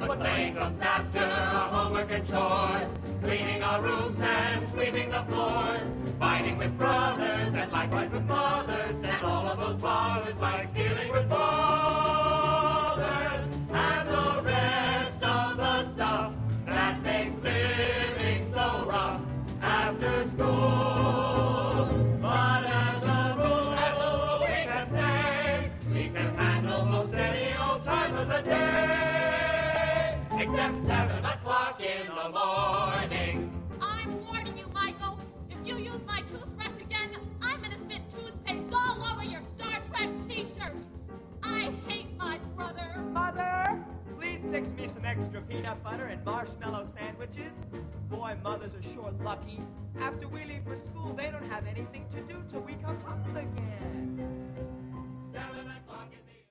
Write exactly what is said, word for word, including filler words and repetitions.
But playing comes after our homework and chores, cleaning our rooms and sweeping the floors, fighting with brothers and likewise with mothers, and all of those fathers like dealing with fathers, and the rest of the stuff that makes living so rough after school. But as a rule, as a rule we can say, we can handle most any old time of the day, except seven o'clock in the morning. I'm warning you, Michael. If you use my toothbrush again, I'm gonna spit toothpaste all over your Star Trek t-shirt. I hate my brother. Mother, please fix me some extra peanut butter and marshmallow sandwiches. Boy, mothers are sure lucky. After we leave for school, they don't have anything to do till we come home again. Seven o'clock in the